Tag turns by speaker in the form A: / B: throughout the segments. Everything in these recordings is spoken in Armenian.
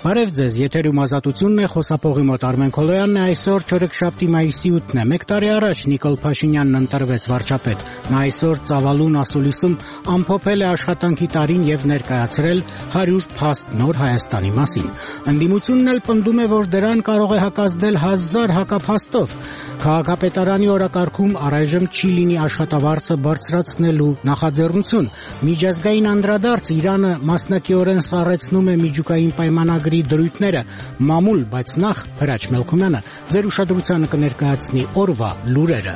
A: Բարև ձեզ, եթերում ազատությունն է, խոսափողի մոտ Արմեն Քոլոյանն է, այսօր չորեքշաբթի մայիսի 8-ն է, մեկ տարի առաջ Նիկոլ Փաշինյանն ընտրվեց վարչապետ, նա այսօր ծավալուն ասուլիսում ամփոփել է աշխատանքի տարին եւ ներկայացրել 100 փաստ նոր Հայաստանի մասին, ընդդիմությունն էլ պնդում է, որ դրան կարող է հակազդել 1000 հակափաստով, քաղաքապետարանի օրակարգում առայժմ չի լինի աշխատավարձը բարձրացնելու նախաձեռնություն, միջազգային անդրադարձ Իրանը մասնակիորեն սառեցնում է միջուկային պայմանագրի դրույթները, մամուլ, բայց նախ Հրաչ Մելքումյանը ձեր ուշադրությանը կներկայացնի օրվա լուրերը։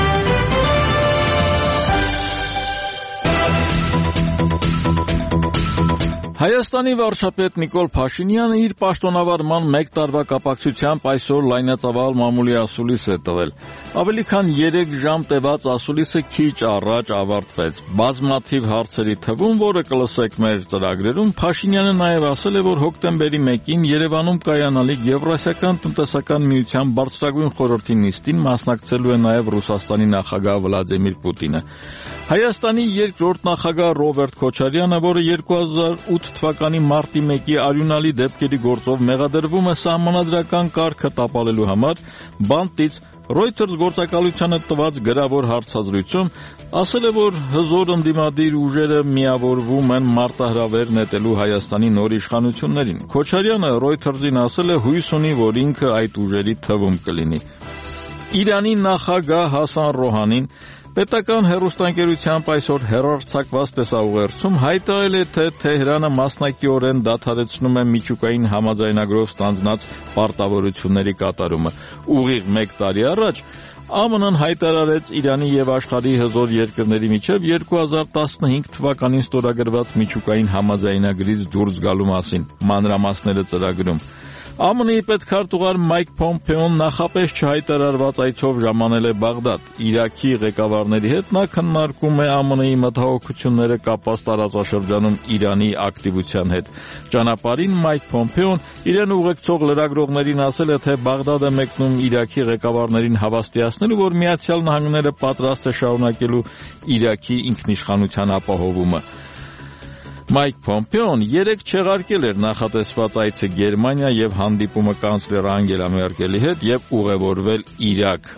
B: Հայաստանի վարչապետ Նիկոլ Փաշինյանը իր պաշտոնավարման 1 տարվա կապակցությամբ այսօր լայնածավալ մամուլի ասուլիս է տվել։ Ավելի քան 3 ժամ տևած ասուլիսը քիչ առաջ ավարտվեց։ Բազմաթիվ հարցերի թվում, որը կլսեք մեր ծրագրերում, Փաշինյանը նաև ասել է, որ հոկտեմբերի 1-ին Երևանում կայանալիք Եվրասիական տնտեսական միության բարձրագույն խորհրդի նիստին մասնակցելու է նաև Ռուսաստանի նախագահ Վլադիմիր Պուտինը։ Հայաստանի երկրորդ նախագահ Ռոբերտ Քոչարյանը, որը 2008 թվականի մարտի 1-ի արյունալի դեպքերի գործով մեղադրվում է սահմանադրական կարգը տապալելու համար, բանտից Reuters գործակալությանը տված գրավոր հարցազրույցում ասել է, որ հզոր ընդդիմադիր ուժերը միավորվում են մարտահրավեր նետելու Հայաստանի նոր իշխանություններին։ Քոչարյանը Reuters-ին ասել է, հույս ունի, որ ինքը այդ ուժերի թվում կլինի։ Իրանի նախագահ Հասան Ռոհանին պետական հեռուստաընկերությամբ այսօր հեռարձակված տեսաուղերձում հայտարարել է, թե Թեհրանը մասնակիորեն դադարեցնում է միջուկային համաձայնագրով ստանձնած պարտավորությունների կատարումը։ Ուղիղ 1 տարի առաջ ԱՄՆ-ն հայտարարեց Իրանի եւ աշխարհի հզոր երկրների միջև 2015 թվականին ստորագրված միջուկային համաձայնագրից դուրս գալու մասին, մանրամասները ծրագրում։ ԱՄՆ-ի պետքարտուղար Մայք Փոմփեոն նախապես չհայտարարված այցով ժամանել է Բաղդադ։ Իրաքի ղեկավարների հետ նա քննարկում է ԱՄՆ-ի մտահոգությունները կապված տարածաշրջանում Իրանի ակտիվության հետ։ Ճանապարհին Մայք Փոմփեոն իրեն ուղեկցող լրագրողներին ասել է, թե Բաղդադ է մեկնում Իրաքի ղեկավարներին հավաստիացնելու, որ Միացյալ Նահանգները պատրաստ է շարունակելու Իրաքի ինքնիշխանության ապահովումը։ Մայք Փոմփեոն երեկ չեղարկել էր նախատեսված այցը Գերմանիա եւ հանդիպումը կանցլեր Անգելա Մերկելի հետ եւ ուղևորվել Իրաք։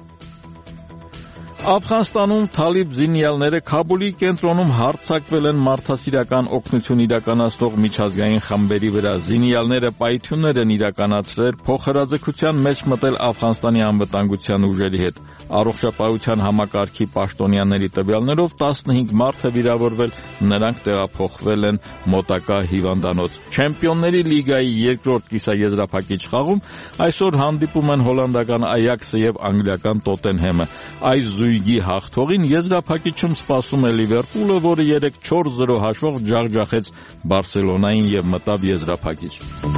B: Աֆղանստանում թալիբ զինյալները Քաբուլի կենտրոնում հարձակվել են մարդասիրական օգնություն իրականացնող միջազգային խմբերի վրա։ Զինյալները պայթյուններ են իրականացրել, փոխհրաձգության մեջ մտել Աֆղանստանի անվտանգության ուժերի հետ։ Առողջապահության համակարգի պաշտոնյաների տվյալներով 15 մարդ է վիրավորվել, նրանք տեղափոխվել են մոտակա հիվանդանոց։ Չեմպիոնների լիգայի երկրորդ կիսաեզրափակիչ խաղում այսօր հանդիպում են հոլանդական Այաքսը եւ անգլիական Տոտենհեմը։ Այս զույգի հաղթողին եզրափակիչում սպասում է Լիվերպուլը, որը 3-4-0 հաշվով ջախջախեց Բարսելոնային եւ մտավ եզրափակիչ։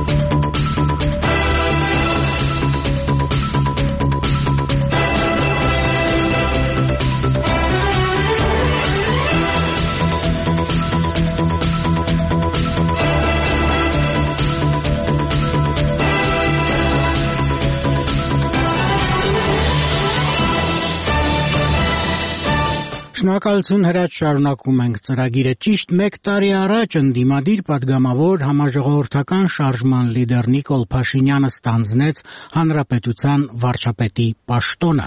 A: Շնորհակալություն Հրաչ, շարունակում ենք ծրագիրը։ Ճիշտ 1 տարի առաջ ընդդիմադիր падգամավոր համաժողովրդական շարժման լիդեր Նիկոլ Փաշինյանը ստանձնեց հանրապետության վարչապետի պաշտոնը։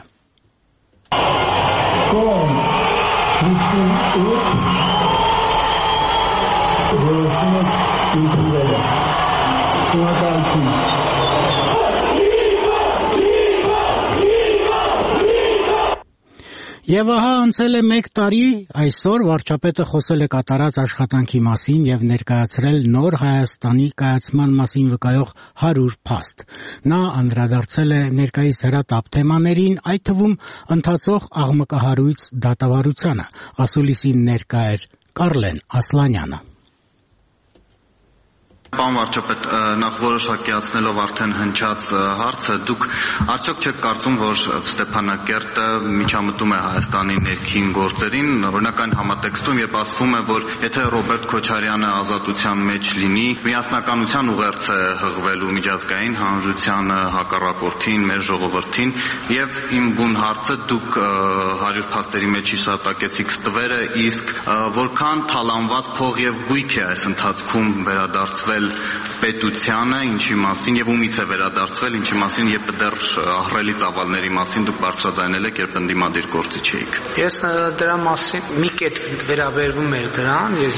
A: Եվ ահա անցել է 1 տարի, այսօր վարչապետը խոսել է կատարած աշխատանքի մասին եւ ներկայացրել նոր Հայաստանի կայացման մասին վկայող 100 փաստ։ Նա անդրադարձել է ներկայիս հրատապ թեմաներին, այդ թվում ընթացող աղմկահարույց դատավարությանը։ Ասուլիսին ներկա էր Կարլեն Ասլանյանը։
C: Պարոն վարչապետ, նախ որոշակիացնելով արդեն հնչած հարցը, դուք արդյոք չեք կարծում, որ Ստեփանակերտը միջամտում է Հայաստանի ներքին գործերին, օրինակ այն համատեքստում, երբ ասվում է, որ եթե Ռոբերտ Քոչարյանը ազատության մեջ լինի, միասնականության ուղերձ է հղվելու միջազգային հանրությանը, հակառակորդին, մեր ժողովրդին, եւ իմ բուն հարցը, դուք 100 փաստերի մեջ հիշատակեցիք ստվերը, իսկ որքան թալանված փող եւ գույք է այս ընթացքում վերադարձվել վերադարձվել պետությանը, ինչի մասին եւ ումից է վերադարձվել, ինչի մասին երբ դեռ ահռելի ծավալների մասին դուք բարձրաձայնել եք, երբ ընդդիմադիր գործիչ էիք։
D: Ես դրա մասին մի կետ վերաբերվում էր դրան, ես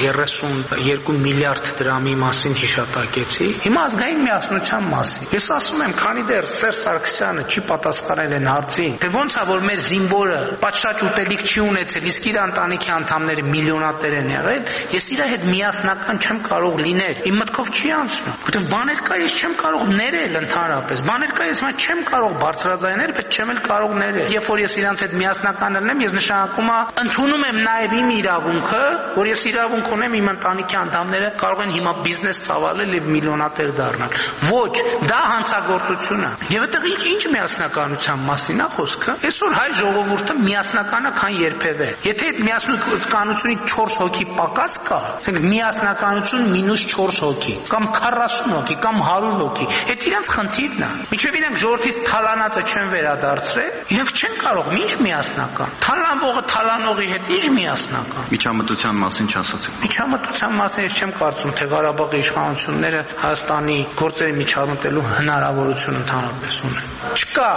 D: 32 միլիարդ դրամի մասին հիշատակեցի։ Հիմա ազգային միասնության մասին։ Ես ասում եմ, քանի դեռ Սերժ Սարգսյանը չի պատասխանել այն հարցին, թե ոնց է որ մեր զինվորը պատշաճ ուտելիք չի ունեցել, իսկ իր ընտանիքի անդամները միլիոնատեր են եղել, ես իր հետ միասնական չեմ կարող լինել։ Իմ մտքով չի անցնում, որովհետև բաներ կա, ես չեմ կարող ներել ընդհանրապես։ Բաներ կա, ես հիմա չեմ կարող բարձրաձայնել, բայց չեմ էլ կարող ներել։ Երբ որ ես իրանց հետ միասնական լինեմ, ես նշանակում է ընդունում եմ նաև իմ իրավունքը, որ ես իրավունք ունեմ իմ ընտանիքի անդամները կարող են հիմա բիզնես ծավալել եւ միլիոնատեր դառնալ։ Ոչ, դա հանցագործություն է։ Եվ այդտեղ ինչ միասնականության մասին է խոսքը։ Այսօր հայ ժողովուրդը միասնական է, քան երբևէ։ Եթե այդ միասնականությունի 4 հոգի պակաս կա, ասենք միասնականություն մինուս 4 հոգի, կամ 40 հոգի, կամ 100 հոգի, այդ իրանց խնդիրն է։ Մինչև իրանք ժողովրդից թալանածը չեն վերադարձրել, իրանք չեն կարող ինչ միասնական։ Թալանվողը թալանողի հետ ինչ միասնական։
C: Միջամտության մասին չասացիք։
D: Միջամտության մասին ես չեմ կարծում, թե Ղարաբաղի իշխանությունները Հայաստանի գործերի միջամտելու հնարավորություն ընդհանրապես ունեն։ Չկա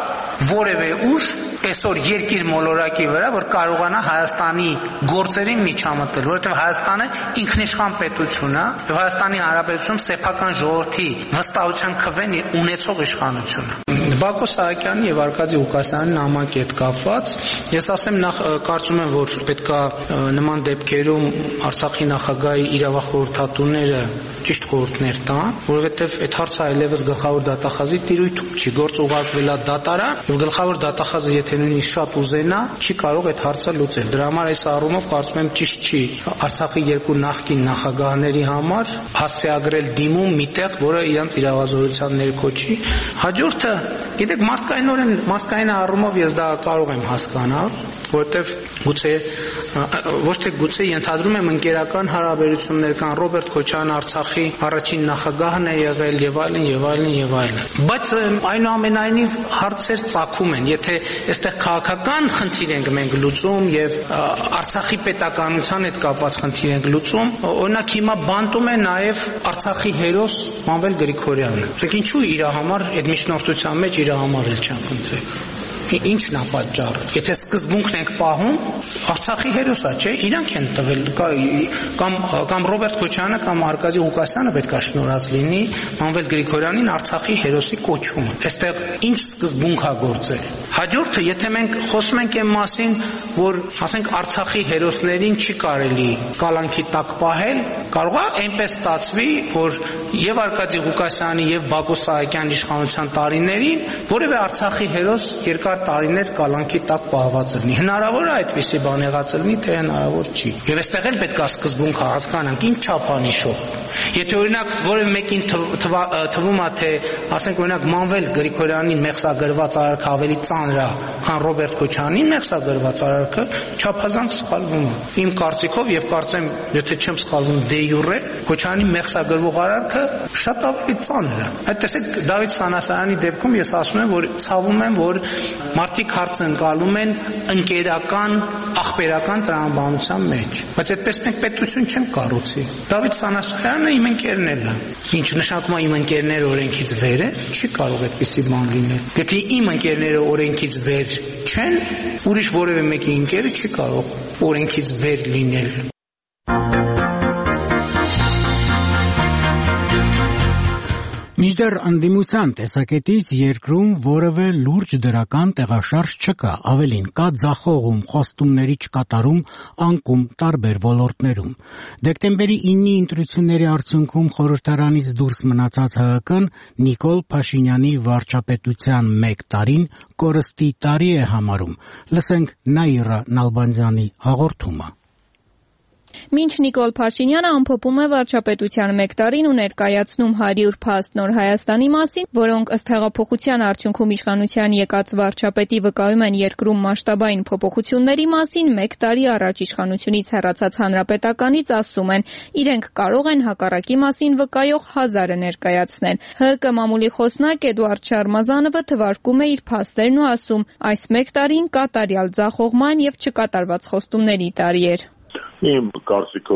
D: որևէ ուժ այսօր երկիր մոլորակի վրա, որ կարողանա Հայաստանի գործերին միջամտել, որովհետև Հայաստանը ինքնիշխան պետություն է, եւ Հայաստանի Հանրապետությունում սեփական ժողովրդի վստահության քվեն ունեցող իշխանություն է։ Բակո Սահակյանի եւ Արկադի Ղուկասյանի նամակի հետ կապված ես ասեմ նախ կարծում եմ, որ պետքա նման դեպքերում Արցախի նախագահի իրավախորհրդատուները ճիշտ խորհուրդներ տան, որովհետև այդ հարցը այլևս գլխավոր դատախազի տիրույթում չի, գործ ուղարկվել է դատարան եւ գլխավոր դատախազը եթե նույնիսկ շատ ուզենա, չի կարող այդ հարցը լուծել։ Դրա համար այս առումով կարծում եմ ճիշտ չի Արցախի երկու նախկին նախագահների համար հասցեագրել դիմում միտեղ, որը իրանց իրավազորության ներքո չի։ Հաջորդը, գիտեք, մարդկային առումով ես դա կարող եմ հասկանալ, որտեվ գուցե ոչ թե գուցե ենթադրում եմ ընկերական հարաբերություններ կան, Ռոբերտ Քոչարյանը Արցախի առաջին նախագահն է եղել եւ այլն եւ այլն եւ այլն։ Բայց այնուամենայնիվ հարցեր ծագում են, եթե այստեղ քաղաքական խնդիր ենք մենք լուծում եւ Արցախի պետականության հետ կապված խնդիր ենք լուծում, օրինակ հիմա բանտում է նաեւ Արցախի հերոս Մանվել Գրիգորյանը։ Իսկ ինչու իր համար այդ միջնորդության մեջ իր համար էլ չեն խնդրել։ Ինչն է պատճառը։ Եթե սկզբունքն ենք պահում, Արցախի հերոսա, չէ, իրանք են տվել կամ Ռոբերտ Քոչարյանը կամ Արկադի Ղուկասյանը պետք է շնորհած լինի Մանվել Գրիգորյանին Արցախի հերոսի կոչումը։ Այստեղ ինչ սկզբունք է գործել։ Հաջորդը, եթե մենք խոսում ենք այն մասին, որ ասենք Արցախի հերոսներին չի կարելի կալանքի տակ պահել, կարող է այնպես ստացվի, որ եւ Արկադի Ղուկասյանի եւ Բակո Սահակյանի իշխանության տարիներին որևէ Արցախի հերոս երկար տարիներ կալանքի տակ պահված լինի։ Հնարավոր է այդպիսի բան եղածել լինի, թե հնարավոր չի։ Եվ այստեղ էլ պետք է սկզբունքը հասկանանք, ինչ չափանիշով։ Եթե օրինակ որևէ մեկին թվում է, թե ասենք օրինակ Մանվել Գրիգորյանին մեղսագրված արարքը ավելի ծանր է, քան Ռոբերտ Քոչարյանին մեղսագրված արարքը, չափազանց սխալվում է։ Իմ կարծիքով եւ կարծեմ, եթե չեմ սխալվում դե յուրե, Քոչարյանի մեղսագրվող արարքը շատ ավելի ծանր է։ Այդ տեսեք Դավիթ Սանասարյանի դեպքում ես ասում եմ, որ ցավում եմ, որ մարդիկ հարց ընկալում են ընկերական, ախպերական տրամաբանության մեջ։ Բայց այդպես մենք պետություն չենք կառուցի։ Դավիթ Սանասարյանը իմ ընկերն է։ Ինչ նշանակում է իմ ընկերները օրենքից վեր են, չի կարող այդպիսի բան լինել։ Եթե իմ ընկերները օրենքից վեր չեն, ուրիշ որևէ մեկի ընկերը չի կարող օրենքից վեր լինել։
A: Մինչդեռ ընդդիմության տեսակետից երկրում որևէ լուրջ դրական տեղաշարժ չկա, ավելին կա ձախողում, խոստումների չկատարում, անկում տարբեր ոլորտներում։ Դեկտեմբերի 9-ի ընտրությունների արդյունքում խորհրդարանից դուրս մնացած ՀՀԿ-ն Նիկոլ Փաշինյանի վարչապետության 1 տարին կորստի տարի է համարում։ Լսենք Նաիրա Նալբանդյանի հաղորդումը։
E: Մինչ Նիկոլ Փաշինյանը ամփոփում է վարչապետության 1 տարին ու ներկայացնում 100 փաստ նոր Հայաստանի մասին, որոնք ըստ հեղափոխության արդյունքում իշխանության եկած վարչապետի վկայում են երկրում մասշտաբային փոփոխությունների մասին, 1 տարի առաջ իշխանությունից հեռացած հանրապետականից ասում են, իրենք կարող են հակառակի մասին վկայող 1000-ը ներկայացնել։ ՀՀԿ մամուլի խոսնակ Էդուարդ Շարմազանովը թվարկում է իր փաստերն ու ասում, այս 1 տարին կատարյալ ձախողման եւ չկատարված խոստումների տարի էր։
F: Իմ կարծիքով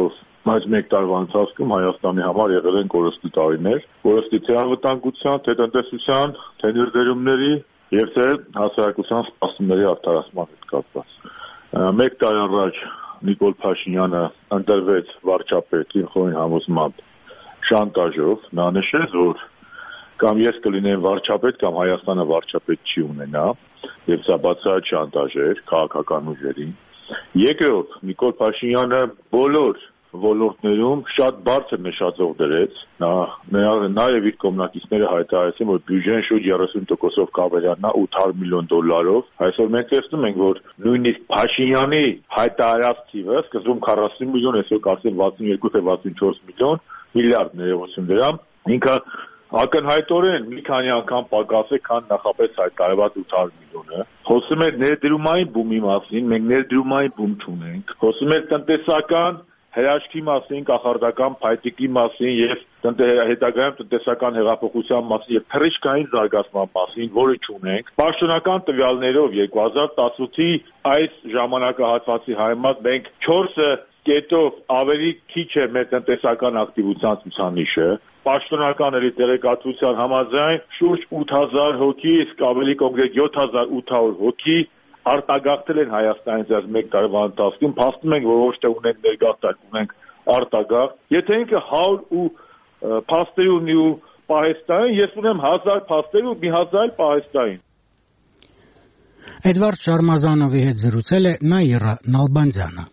F: Բայց մեկ տարվա ընթացքում Հայաստանի համար եղել են կորստի տարիներ, կորստի թե անվտանգության, թե տնտեսության, թե ներդրումների եւ թե հասարակության սպասումների արդարացման հետ կապված։ Մեկ տարի առաջ Նիկոլ Փաշինյանը ընտրվեց վարչապետ ինքնին համոզմամբ շանտաժով, նա նշեց, որ կամ ես կլինեմ վարչապետ, կամ Հայաստանը վարչապետ չի ունենա, եւ սա բացահայտ շանտաժ էր քաղաքական ուժերին։ Երկրորդ, Նիկոլ Փաշինյանը բոլոր ոլորտներում շատ բարձր նշաձող դրեց, նաև իր կողմնակիցները հայտարարեցին, որ բյուջեն շուրջ 30%-ով կավելանա $800 միլիոն։ Այսօր մենք տեսնում ենք, որ նույնիսկ Փաշինյանի հայտարարած թիվը սկզբում 40 միլիոն, այսօր կարծեմ 62 թե 64 միլիոն, միլիարդ ներողություն դրամ, ինքը ակնհայտորեն մի քանի անգամ պակաս է, քան նախապես հայտարարված 800 միլիոնը։ Խոսում էր ներդրումային բումի մասին, մենք ներդրումային բում չունենք։ Խոսում էր տնտեսական հրաշքի մասին, կախարդական փայտիկի մասին եւ հետագայում տնտեսական հեղափոխության մասին եւ թռիչքային զարգացման մասին, որը չունենք։ Պաշտոնական տվյալներով 2018-ի այս ժամանակահատվածի համեմատ մենք 4 կետով ավելի քիչ է մեր տնտեսական ակտիվության ցուցանիշը։ Պաշտոնականների տեղեկատվության համաձայն շուրջ 8000 հոգի, իսկ ավելի կոնկրետ 7800 հոգի արտագաղթել են Հայաստանից այս մեկ տարվա ընթացքում, փաստում ենք, որ ոչ թե ունենք ներգաղթակ, ունենք արտագաղթ։ Եթե ինքը 100 ու փաստերի ունի ու պահեստային, ես ունեմ 1000 փաստերի ու 1000 պահեստային։
A: Էդվարդ Շարմազանովի հետ զրուցել է Նաիրա Նալբանդյանը։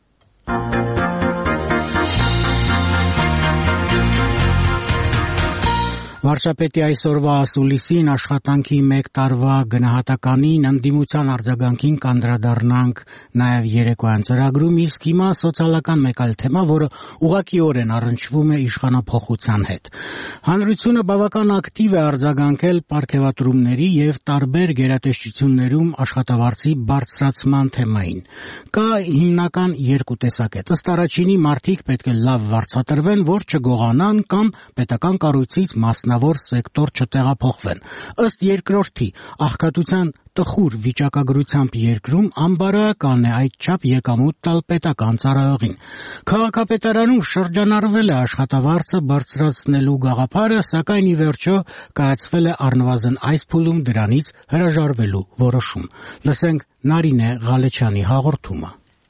A: Վարչապետի այսօրվա ասուլիսին աշխատանքի մեկ տարվա գնահատականին ընդդիմության արձագանքին կանդրադառնանք նաև երեկոյան ծրագրում, իսկ հիմա սոցիալական մեկ այլ թեմա, որը ուղղակիորեն առնչվում է իշխանափոխության հետ։ Հանրությունը բավական ակտիվ է արձագանքել պարգևատրումների եւ տարբեր գերատեսչություններում աշխատավարձի բարձրացման թեմային։ Կա հիմնական երկու տեսակետ։ Ըստ առաջինի մարդիկ պետք է լավ վարձատրվեն, որ չգողանան կամ պետական կառույցից մասնավոր սեկտոր չտեղափոխվեն։ Ըստ երկրորդի, աղքատության տխուր վիճակագրությամբ երկրում անբարոյական է այդչափ եկամուտ տալ պետական ծառայողին։ Քաղաքապետարանում շրջանառվել է աշխատավարձը բարձրացնելու գաղափարը, սակայն ի վերջո կայացվել է առնվազն այս փուլում դրանից հրաժարվելու որոշում։ Լսենք Նարինե Ղալեչյանի հաղորդումը։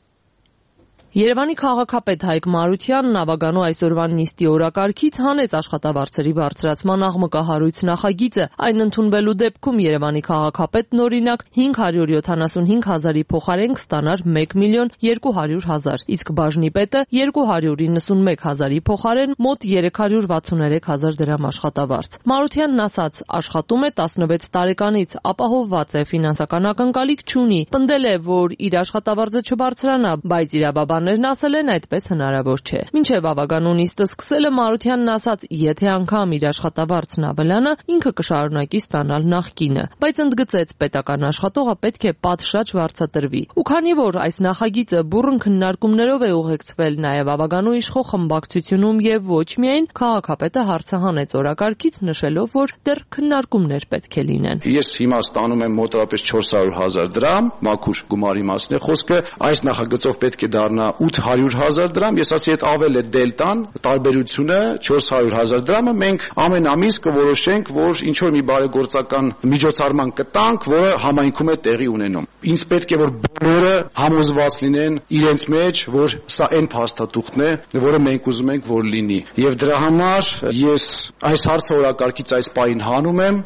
G: Երևանի քաղաքապետ Հայկ Մարությանն Նավագանու այսօրվա նիստի օրակարգից հանեց աշխատավարձերի բարձրացման աղմկահարույց նախագիծը։ Այն ընդունվելու դեպքում Երևանի քաղաքապետն օրինակ 575,000-ի փոխարեն կստանար 1,200,000, իսկ բաժնի պետը 291,000-ի փոխարեն մոտ 363,000 դրամ աշխատավարձ։ Մարությանն ասաց, աշխատում է 16 տարեկանից, ապահովված է, ֆինանսական ակնկալիք չունի։ Պնդել է, որ իր աշխատավարձը չբարձրանա, բայց իրավաբան ասել են այդպես հնարավոր չէ։ Մինչև ավագանու նիստը սկսելը Մարությանն ասաց, եթե անգամ իր աշխատավարձն ավելանա, ինքը կշարունակի ստանալ նախկինը, բայց ընդգծեց պետական աշխատողը պետք է պատշաճ վարձատրվի։ Ու քանի որ այս նախագիծը բուռն քննարկումներով է ուղեկցվել նաև ավագանու իշխող խմբակցությունում եւ ոչ միայն, քաղաքապետը հարցը հանեց օրակարգից, նշելով, որ դեռ քննարկումներ պետք է լինեն։
H: Ես հիմա ստանում եմ մոտավորապես 400,000 դրամ, մաքուր գումարի մասն է խոսքը, այս նախագծով պետք է դառնա 800,000 դրամ, ես ասի այդ ավել է դելտան, տարբերությունը 400,000 դրամը մենք ամեն ամիս կորոշենք, որ ինչ որ մի բարեգործական միջոցառման կտանք, որը համայնքում է տեղի ունենում։ Ինձ պետք է որ բոլորը համոզված լինեն իրենց մեջ, որ սա այն փաստաթուղթն է, որը մենք ուզում ենք որ լինի։ Եվ դրա համար ես այս հարցը օրակարգից այս պահին հանում եմ։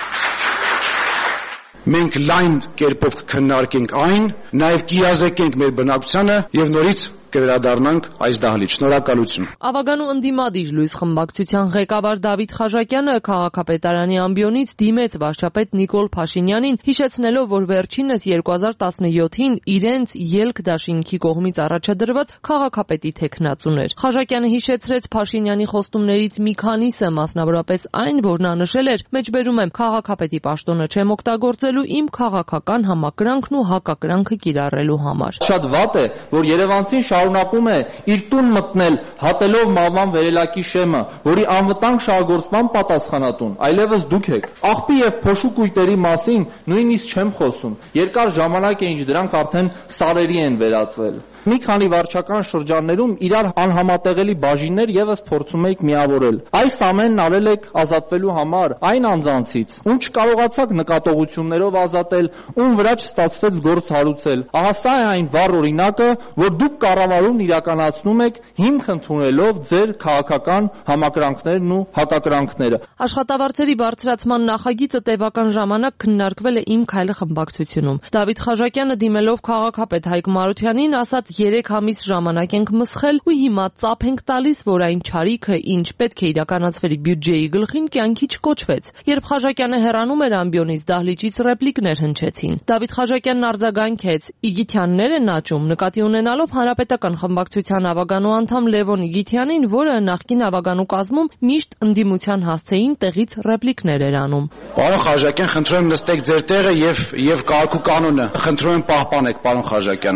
H: Մենք լայն կերպով կքննարկենք այն, նաև կիրազեկենք մեր բնակչությանը եւ նորից կվերադառնանք այս դահլիճ։ Շնորհակալություն։
G: Ավագանու ընդդիմադիր լույս խմբակցության ղեկավար Դավիթ Խաժակյանը քաղաքապետարանի ամբիոնից դիմեց վարչապետ Նիկոլ Փաշինյանին, հիշեցնելով, որ վերջինս 2017-ին իրենց ելք դաշինքի կողմից առաջադրված քաղաքապետի թեկնածուն էր։ Խաժակյանը հիշեցրեց Փաշինյանի խոստումներից մի քանիսը, մասնավորապես այն, որ նա նշել էր, մեջբերում եմ քաղաքապետի պաշտոնը չեմ օգտագործելու իմ քաղաքական համակրանքն ու հակակրանքը կիրառելու համար։
I: Շատ վատ է, որ Երևանցին շարունակում է իր տուն մտնել հատելով մահվան վերելակի շեմը, որի անվտանգ շահագործման պատասխանատուն այլևս դուք եք։ Աղբի եւ փոշու կույտերի մասին նույնիսկ չեմ խոսում։ Երկար ժամանակ է ինչ դրանք արդեն սարերի են վերածվել։ մի քանի վարչական շրջաններում իրար անհամատեղելի բաժիններ եւս փորձում եք միավորել։ Այս ամենն արել եք ազատվելու համար այն անձանցից, ում չկարողացաք նկատողություններով ազատել, ում վրա չստացվեց գործ հարուցել։ Ահա սա է այն վառ օրինակը, որ դուք կառավարումն իրականացնում եք հիմք ընդունելով ձեր քաղաքական համակրանքներն ու հակակրանքները։
G: Աշխատավարձերի բարձրացման նախագիծը տևական ժամանակ քննարկվել է «Իմ քայլը» խմբակցությունում։ Դավիթ Խաչատյանը դիմելով քաղաքապետ Հայկ Մարությանին ասաց 3 ամիս ժամանակ ենք մսխել ու հիմա ծափ ենք տալիս, որ այն չարիքը, ինչ պետք է իրականացվեր բյուջեի գլխին, կյանքի չկոչվեց։ Երբ Խաչատյանը հեռանում էր ամբիոնից, դահլիճից ռեպլիկներ հնչեցին։ Դավիթ Խաչատյանն արձագանքեց. Իգիթյաններ են աճում, նկատի ունենալով Հանրապետական խմբակցության ավագանու անդամ Լևոն Իգիթյանին, որը նախկին ավագանու կազմում միշտ ընդդիմության հասցեին տեղից ռեպլիկներ էր անում։
H: Պարոն Խաչատյան, խնդրում եմ նստեք ձեր տեղը եւ կարգ ու կանոնը խնդրում եմ պահպանեք, պարոն Խաչատյան։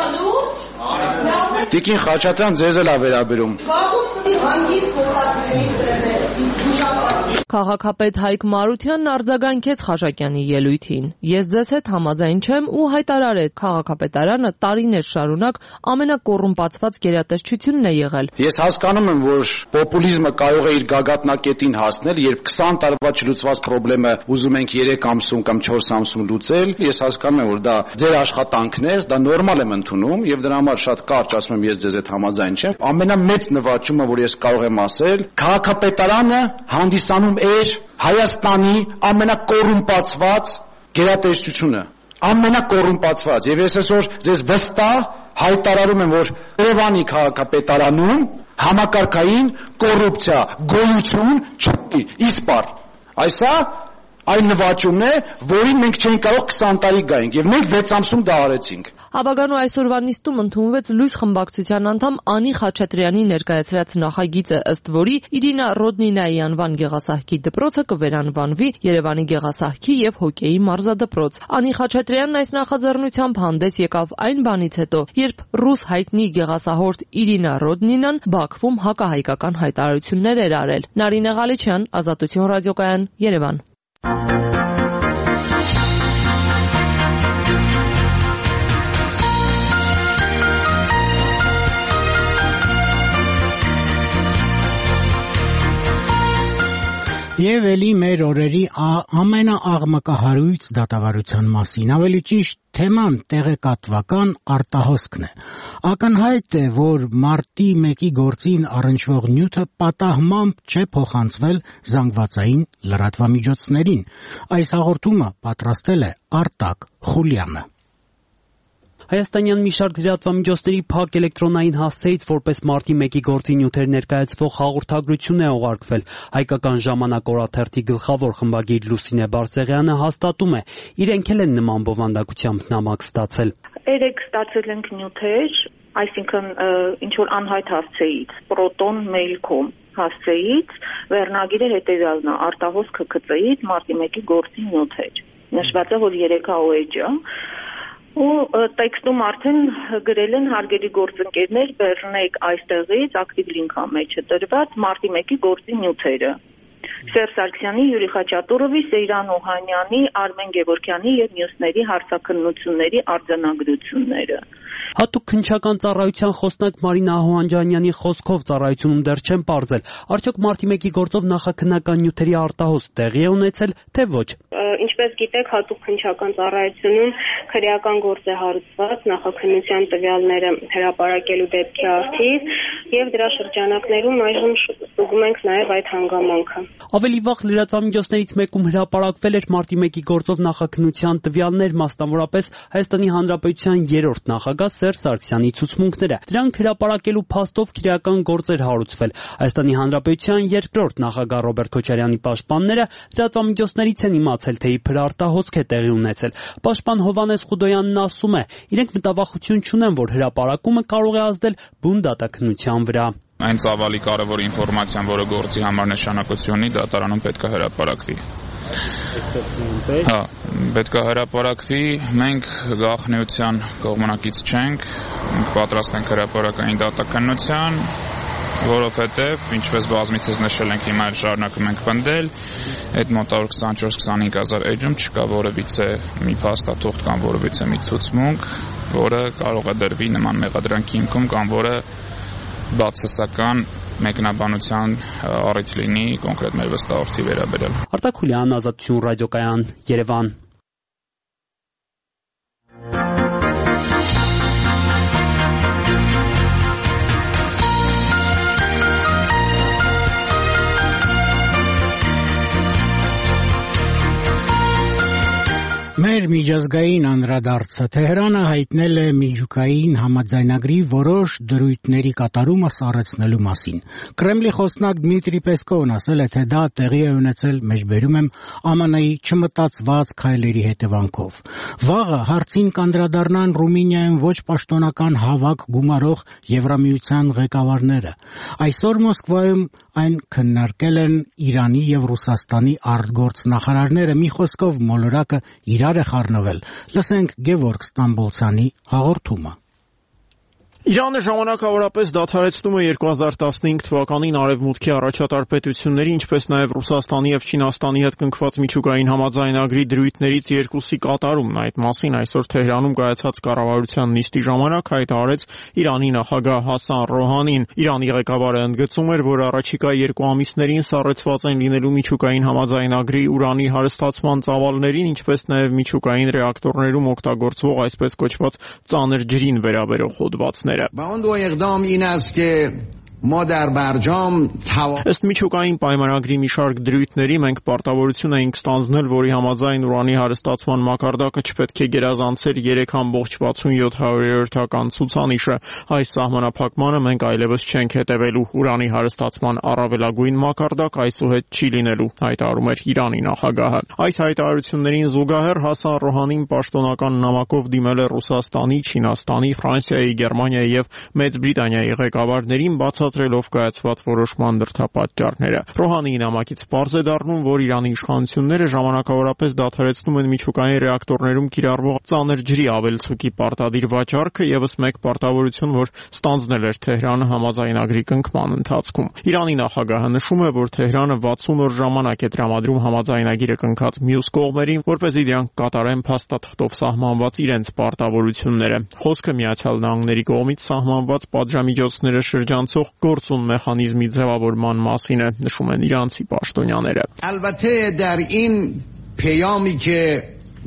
H: Տիկին Խաչատրյան, ձեզ էլ է վերաբերում։
G: Քաղաքապետ Հայկ Մարությանն արձագանքեց Խաչատյանի ելույթին։ Ես ձեզ հետ համաձայն չեմ ու հայտարարեց, քաղաքապետարանը տարիներ շարունակ ամենակոռումպացված գերատեսչությունն է եղել։
H: Ես հասկանում եմ, որ պոպուլիզմը կարող է իր գագաթնակետին հասնել, երբ 20 տարվա չլուծված խնդրը ուզում ենք 3 ամսում կամ 4 ամսում լուծել։ Ես հասկանում եմ, որ դա ձեր աշխատանքն է, դա նորմալ եմ ընդունում եւ դրա համար շատ կարճ ասում եմ, ես ձեզ հետ համաձայն չեմ։ Ամենամեծ նվաճումը, որ ես կարող եմ ասել, քաղաքապետարանը հանդիսանում էր Հայաստանի ամենակոռումպացված գերատեսչությունը, ամենակոռումպացված, եւ ես այսօր ձեզ վստահ հայտարարում եմ, որ Երևանի քաղաքապետարանում համակարգային կոռուպցիա, գոյություն չունի, իսպար։ Այսա այն նվաճումն է, որին մենք չէինք կարող 20 տարի գայինք, եւ մենք 6 ամսում դա արեցինք։
G: Ավագանու այսօրվա նիստում ընդունվեց Լույս խմբակցության անդամ Անի Խաչատրյանի ներկայացրած նախագիծը, ըստ որի Իրինա Ռոդնինայի անվան գեղասահքի դպրոցը կվերանվանվի Երևանի գեղասահքի եւ հոկեյի մարզադպրոց։ Անի Խաչատրյանն այս նախաձեռնությամբ հանդես եկավ այն բանից հետո, երբ ռուս հայտնի գեղասահորդ Իրինա Ռոդնինան Բաքվում հակահայկական հայտարարություններ էր արել։ Նարինե Ղալիչյան, Ազատություն ռադիոկայան, Երևան։
A: Եվ էլի մեր օրերի ամենաաղմկահարույց դատավարության մասին, ավելի ճիշտ թեման տեղեկատվական արտահոսքն է։ Ակնհայտ է, որ մարտի 1-ի գործին առնչվող նյութը պատահմամբ չէ փոխանցվել զանգվածային լրատվամիջոցներին։ Այս հաղորդումը պատրաստել է Արտակ Խուլյանը։
J: Հայաստանյան մի շարք լրատվամիջոցների փակ էլեկտրոնային հասցեից որպես մարտի 1-ի գործի նյութեր ներկայացվող հաղորդագրություն է ուղարկվել։ Հայկական ժամանակ օրաթերթի գլխավոր խմբագիր Լուսինե Բարսեղյանը հաստատում է, իրենք էլ են նման բովանդակությամբ նամակ ստացել։
K: Երեք ստացել ենք նյութեր, այսինքն ինչ որ անհայտ հասցեից, proton.mail.com հասցեից, վերնագիրը հետևյալն է, արտահոսք ՀԿՑ-ից մարտի 1-ի գործի նյութեր։ Նշված է, որ 3 OH-ը ու տեքստում արդեն գրել են հարգելի գործընկերներ, բեռնեք այստեղից ակտիվ լինքա մեջը դրված մարտի 1-ի գործի նյութերը։ Սերժ Սարգսյանի, Յուրի Խաչատուրովի, Սեյրան Օհանյանի, Արմեն Գևորգյանի եւ մյուսների հարցաքննությունների արձանագրությունները։
J: Հատուկ քննչական ծառայության խոսնակ Մարինա Ահոանջանյանի խոսքով ծառայությունում դեռ չեն պարզել, արդյոք մարտի 1-ի գործով նախաքննական նյութերի արտահոսք տեղի է ունեցել, թե ոչ։
L: Ինչպես գիտեք, հատուկ քննչական ծառայությունում քրեական գործ է հարուցված նախաքննության տվյալները հրապարակելու դեպքի արդիվ եւ դրա շրջանակներում այժմ ստուգում ենք նաեւ այդ հանգամանքը։
J: Ավելի վաղ լրատվամիջոցներից մեկում հրապարակվել էր մարտի 1-ի գործով նախաքննության տվյալներ, մասնավորապես Հայաստանի Հանրապետության 3-րդ նախագահ Սերժ Սարգսյանի ցուցմունքները։ Դրանք հրապարակելու փաստով քրեական գործ էր հարուցվել։ Հայաստանի Հանրապետության 2-րդ նախագահ Ռոբերտ Քոչարյանի պաշտպանները լրատվամիջոցներից են իմացել, թե իբր արտահոսք է տեղի ունեցել։ Պաշտպան Հովհաննես Խուդոյանն ասում է, իրենք մտավախություն չունեն, որ հրապարակումը կարող է ազդել բուն դատաքննության վրա։
M: Այն ծավալի կարևոր ինֆորմացիան, որը գործի համար նշանակություն ունի, դատարանում պետք է հրապարակվի։ Հա, պետք է հրապարակվի, մենք գաղտնիության կողմնակից չենք, մենք պատրաստ ենք հրապարակային դատաքննության, որովհետև ինչպես բազմիցս նշել ենք, հիմա շարունակում ենք պնդել, այդ մոտավոր 24-25 հազար էջում չկա որևիցե մի փաստաթուղթ կամ որևիցե մի ցուցմունք, որը կարող է դրվի նման մեղադրանքի հիմքում կամ որը բացասական մեկնաբանության առիթ լինի կոնկրետ մեր վստահորդի վերաբերյալ։
J: Արտակ Խուլյան, Ազատություն ռադիոկայան, Երևան։
A: Մեր միջազգային անդրադարձը Թեհրանը հայտնել է միջուկային համաձայնագրի որոշ դրույթների կատարումը սառեցնելու մասին։ Կրեմլի խոսնակ Դմիտրի Պեսկովն ասել է, թե դա տեղի է ունեցել, մեջբերում եմ, ԱՄՆ-ի չմտածված քայլերի հետևանքով։ Վաղը հարցին կանդրադառնան Ռումինիայում ոչ պաշտոնական հավաք գումարող Եվրամիության ղեկավարները։ Այսօր Մոսկվայում այն քննարկել են Իրանի եւ Ռուսաստանի արտգործնախարարները, մի խոսքով մոլորակը իրար է խառնվել։ Լսենք Գևորգ Ստամբոլցյանի հաղորդումը։
N: Իրանը ժամանակավորապես դադարեցնում է 2015 թվականին արևմուտքի առաջատար պետությունների, ինչպես նաև Ռուսաստանի եւ Չինաստանի հետ կնքված միջուկային համաձայնագրի դրույթներից երկուսի կատարումն։ Այդ մասին այսօր Թեհրանում կայացած կառավարության նիստի ժամանակ հայտարարեց Իրանի նախագահ Հասան Ռոհանին։ Իրանի ղեկավարը ընդգծում էր, որ առաջիկա 2 ամիսներին սառեցված են լինելու միջուկային համաձայնագրի ուրանի հարստացման ծավալներին, ինչպես նաև միջուկային ռեակտորներում օգտագործվող այսպես կոչված ծանր ջրին վերաբերող հոդվածներ։
O: با اون دو اقدام این است که ما در برجام
N: Ըստ միջուկային պայմանագրի մի շարք դրույթների մենք պարտավորություն էինք ստանձնել, որի համաձայն ուրանի հարստացման մակարդակը չպետք է գերազանցեր 3.67%-ական ցուցանիշը։ Այս սահմանափակմանը մենք այլևս չենք հետևելու։ Ուրանի հարստացման առավելագույն մակարդակ այսուհետ չի լինելու, հայտարարում էր Իրանի նախագահը։ Այս հայտարարություններին զուգահեռ Հասան Ռոհանին պաշտոնական նամակով դիմել է Ռուսաստանի, Չինաստանի, Ֆրանսիայի, Գերմանիայի եւ Մեծ Բրիտանիայի ղեկավարներին բացատրելով կայացված որոշման դրդապատճառները։ Ռոհանիի նամակից պարզ է դառնում, որ Իրանի իշխանությունները ժամանակավորապես դադարեցնում են միջուկային ռեակտորներում կիրառվող ծանր ջրի ավելցուկի պարտադիր վաճառքը, եւս մեկ պարտավորություն, որ ստանձնել էր Թեհրանը համաձայնագրի կնքման ընթացքում։ Իրանի նախագահը նշում է, որ Թեհրանը 60 օր ժամանակ է տրամադրում համաձայնագիրը կնքած մյուս կողմերին, որպեսզի դրանք կատարեն փաստաթղթով սահմանված իրենց պարտավորությունները։ Խոսքը Միացյալ Նահանգների կողմից սահմանված պատժամիջոցները շրջանցող գործուն մեխանիզմի ձևավորման մասին է, նշում են իրանցի պաշտոնյաները։
O: البته در این پیامی که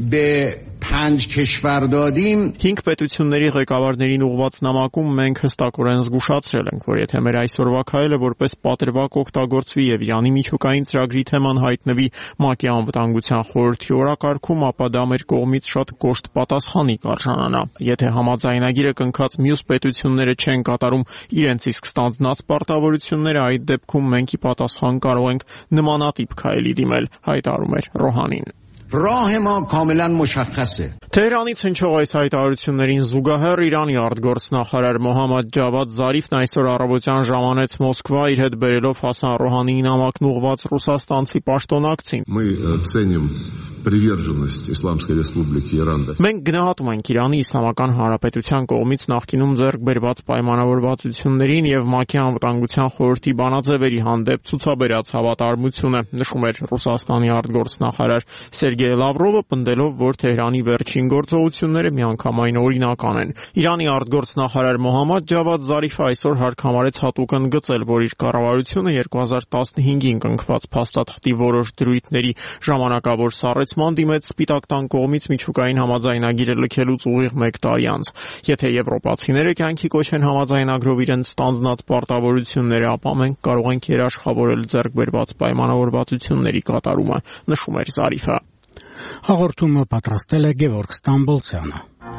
O: به 5 کشور دادیم
N: 5 պետությունների ղեկավարներին ուղղված նամակում մենք հստակորեն զգուշացրել ենք, որ եթե մեր այսօրվա քայլը որպես պատրվակ օգտագործվի եւ Իրանի միջուկային ծրագրի թեման հայտնվի ՄԱԿ-ի անվտանգության խորհրդի օրակարգում, ապա դա մեր կողմից շատ կոշտ պատասխանի կարժանանա։ Եթե համաձայնագիրը կնքած մյուս պետությունները չեն կատարում իրենց իսկ ստանձնած պարտավորությունները, այդ դեպքում մենք ի պատասխան կարող ենք նմանատիպ քայլի դիմել, հայտարարում էր Ռոհանին։
O: راه ما کاملا مشخصه
N: Թեհրանից հնչող այս հայտարարություններին զուգահեռ Իրանի արտգործնախարար Մոհամմադ Ջավադ Զարիֆն այսօր առավոտյան ժամանեց Մոսկվա իր հետ բերելով Հասան Ռոհանիի նամակն ուղղված ռուսաստանցի պաշտոնակցին։
P: Мы ценим приверженность Исламской Республики Иран.
N: Մենք գնահատում ենք Իրանի Իսլամական Հանրապետության կողմից նախկինում ձեռք բերված պայմանավորվածություններին եւ ՄԱԿ-ի անվտանգության խորհրդի բանաձևերի հանդեպ ցուցաբերած հավատարմությունը, նշում էր Ռուսաստանի արտգործնախարար Սերգեյ Լավրովը, պնդելով, որ Թեհրանի վերջին գործողությունները միանգամայն օրինական են։ Իրանի արտգործնախարար Մոհամմադ Ջավադ Զարիֆը այսօր հարկամարեց հատուկ ընդգծել, որ իր կառավարությունը 2015-ին կնքված փաստաթղթի որոշ դրույթների ժամանակավոր սառեցման դիմեց Սպիտակ տան կողմից միջուկային համաձայնագիրը լքելուց ուղիղ 1 տարի անց։ Եթե եվրոպացիները կյանքի կոչեն համաձայնագրով իրենց ստանձնած պարտավորությունները, ապա մենք կարող ենք երաշխավորել ձեռք բերված պայմանավորվածությունների կատարումը, նշում էր Զարիֆը։
A: Հաղորդումը պատրաստել է Գևորգ Ստամբոլցյանը։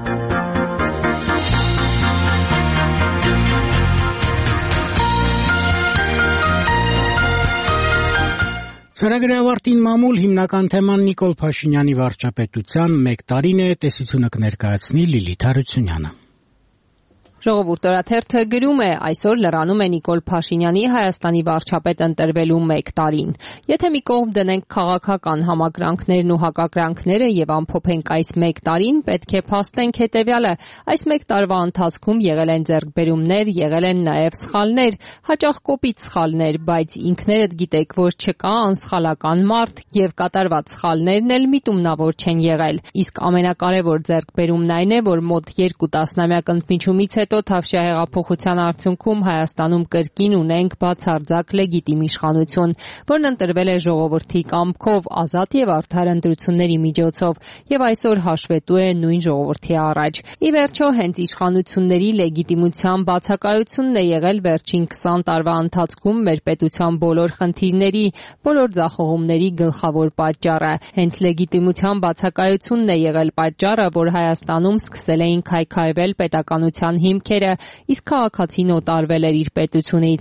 A: Ծրագրի ավարտին մամուլ հիմնական թեման Նիկոլ Փաշինյանի վարչապետության 1 տարին է, տեսությունը կներկայացնի Լիլիթ Հարությունյանը։
Q: Ժողովուրդ օրաթերթը գրում է այսօր լրանում է Նիկոլ Փաշինյանի Հայաստանի վարչապետ ընտրվելու 1 տարին։ Եթե մի կողմ դնենք քաղաքական համակրանքներն ու հակակրանքները եւ ամփոփենք այս 1 տարին, պետք է փաստենք հետեւյալը. այս 1 տարվա ընթացքում եղել են ձեռքբերումներ, եղել են նաեւ սխալներ, հաճախ կոպիտ սխալներ, բայց ինքներդ գիտեք, որ չկա անսխալական մարդ եւ կատարված սխալներն էլ միտումնավոր չեն եղել։ Իսկ ամենակարևոր ձեռքբերումն այն է, որ մոտ 2 տասնամյակ ընդմիջումից հետո Թավշյա հեղափոխության արդյունքում Հայաստանում կրկին ունենք բացարձակ լեգիտիմ իշխանություն, որն ընտրվել է ժողովրդի կամքով, ազատ եւ արդար ընտրությունների միջոցով եւ այսօր հաշվետու է նույն ժողովրդի առաջ։ Ի վերջո, հենց իշխանությունների լեգիտիմության բացակայությունն է եղել վերջին 20 տարվա ընթացքում մեր պետության բոլոր խնդիրների, բոլոր ձախողումների գլխավոր պատճառը։ Հենց լեգիտիմության բացակայությունն է եղել պատճառը, որ Հայաստանում սկսել էին քայքայվել պետականության հիմքերը, իսկ քաղաքացին օտարվել էր իր պետությունից։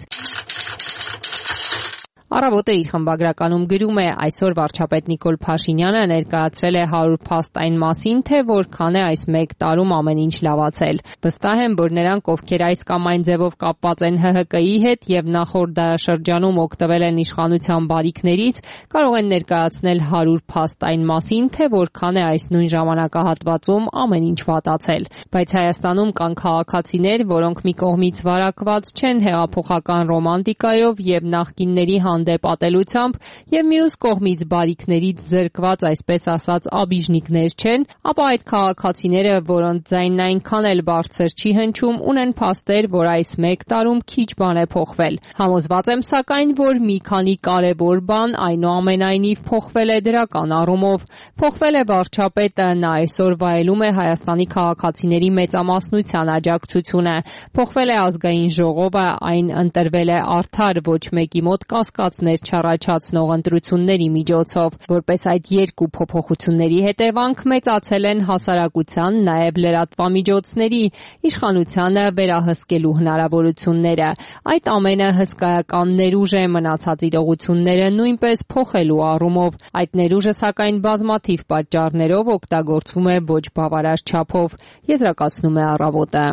Q: Առավոտը իր խմբագրականում գրում է. այսօր վարչապետ Նիկոլ Փաշինյանը ներկայացրել է 100 փաստ այն մասին, թե որքան է այս 1 տարում ամեն ինչ լավացել։ Վստահ եմ, որ նրանք, ովքեր այս կամ այն ձևով կապված են ՀՀԿ-ի հետ եւ նախորդ դարաշրջանում օգտվել են իշխանության բարիքներից, կարող են ներկայացնել 100 փաստ այն մասին, թե որքան է այս նույն ժամանակահատվածում ամեն ինչ վատացել։ Բայց Հայաստանում կան քաղաքացիներ, որոնք մի կողմից վարակված չեն հեղափոխական ռոմանտիկայով եւ նախկինների հանդեպ ատելությամբ եւ մյուս կողմից բարիքներից զրկված, այսպես ասած, աբիժնիկներ չեն, ապա այդ քաղաքացիները, որոնց ձայնն այնքան էլ բարձր չի հնչում, ունեն փաստեր, որ այս 1 տարում քիչ բան է փոխվել։ Համոզված եմ սակայն, որ մի քանի կարևոր բան այնուամենայնիվ փոխվել է դրական առումով։ Փոխվել է վարչապետը, նա այսօր վայելում է Հայաստանի քաղաքացիների մեծամասնության աջակցությունը։ Փոխվել է ազգային ժողովը, այն ընտրվել է արդար, ոչ մեկի մոտ կասկածներ չառաջացնող ընտրությունների միջոցով, որպես այդ երկու փոփոխությունների հետևանք մեծացել են հասարակության, նաև լրատվամիջոցների, իշխանությանը վերահսկելու հնարավորությունները։ Այդ ամենը հսկայական ներուժ է մնացած իրողությունները նույնպես փոխելու առումով։ Այդ ներուժը սակայն բազմաթիվ պատճառներով օգտագործվում է ոչ բավարար չափով, եզրակացնում է Առավոտը։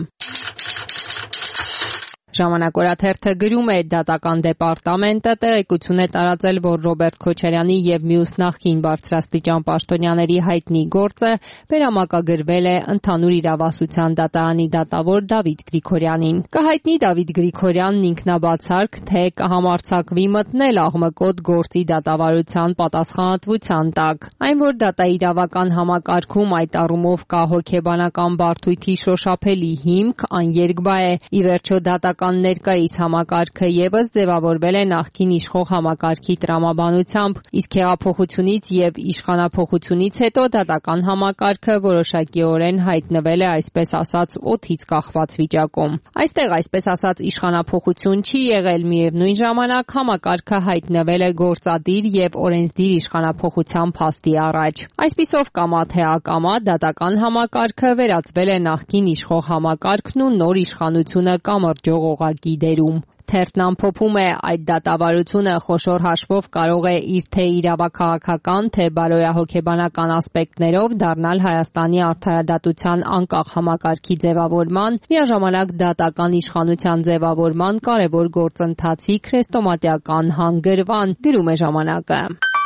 Q: Ժամանակ օրաթերթը գրում է. դատական դեպարտամենտը տեղեկություն է տարածել, որ Ռոբերտ Քոչարյանի եւ մյուս նախկին բարձրաստիճան պաշտոնյաների հայտնի գործը վերամակագրվել է ընդհանուր իրավասության դատարանի դատավոր Դավիթ Գրիգորյանին։ Կհայտնի Դավիթ Գրիգորյանն ինքնաբացարկ, թե կհամարձակվի մտնել աղմկոտ գործի դատավարության պատասխանատվության տակ։ Այն, որ դատաիրավական համակարգում այդ առումով կա հոգեբանական բարդույթի շոշափելի հիմք, աներկբա է։ Ի վերջո դատական ներկայիս համակարգը եւս ձևավորվել է նախկին իշխող համակարգի տրամաբանությամբ, իսկ հեղափոխությունից եւ իշխանափոխությունից հետո դատական համակարգը որոշակիորեն հայտնվել է այսպես ասած օդից կախված վիճակում։ Այստեղ այսպես ասած իշխանափոխություն չի եղել, միևնույն ժամանակ համակարգը հայտնվել է գործադիր եւ օրենսդիր իշխանափոխության փաստի առաջ։ Այսպիսով կամա թե ակամա դատական համակարգը վերածվել է նախկին իշխող համակարգն ու նոր իշխանությունը կամրջող օղակի դերում։ Թերթն ամփոփում է. այդ դատավարությունը խոշոր հաշվով կարող է իր թե իրավաքաղաքական, թե բարոյահոգեբանական ասպեկտներով դառնալ Հայաստանի արդարադատության անկախ համակարգի ձևավորման, միաժամանակ դատական իշխանության ձևավորման կարևոր գործընթացի քրեստոմատիական հանգրվան, գրում է Ժամանակը։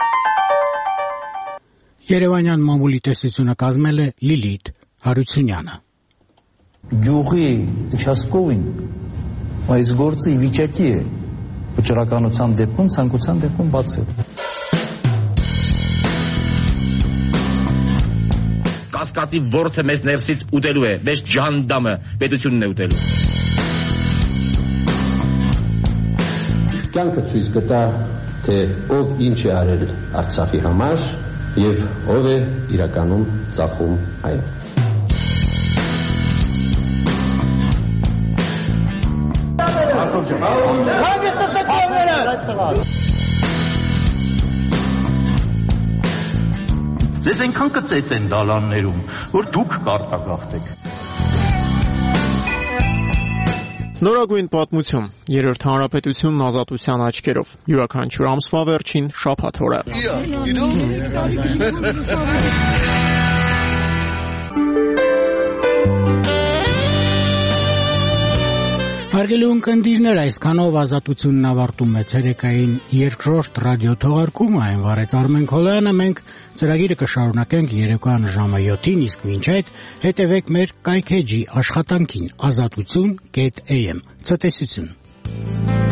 A: Երևանյան մամուլի տեսությունը կազմել է Լիլիթ Հարությունյանը։
R: Գյուղի участковին այս գործը ի վիճակի է վճռականության դեպքում, ցանկության դեպքում բացել։
S: Կասկածի որդը մեզ ներսից ուտելու է, մեզ ջանդամը պետությունն է ուտելու։
T: Կյանքը ցույց կտա, թե ով ինչ է արել Արցախի համար եւ ով է իրականում ծախում այն։
U: Ձեզ այնքան կծեց են դալաններում, որ դուք կարտագաղթեք։
N: Նորագույն պատմություն, երրորդ հանրապետությունն ազատության աչքերով, յուրաքանչյուր ամսվա վերջին շաբաթ օրը։
A: Հարգելի ունկնդիրներ, այսքանով ազատությունն ավարտում է ցերեկային երկրորդ ռադիոթողարկումը, այն վարեց Արմեն Քոլյանը, մենք ծրագիրը կշարունակենք երեկոյան ժամը 7-ին, իսկ մինչ այդ հետևեք մեր կայքէջի աշխատանքին azatutsun.am. Ցտեսություն։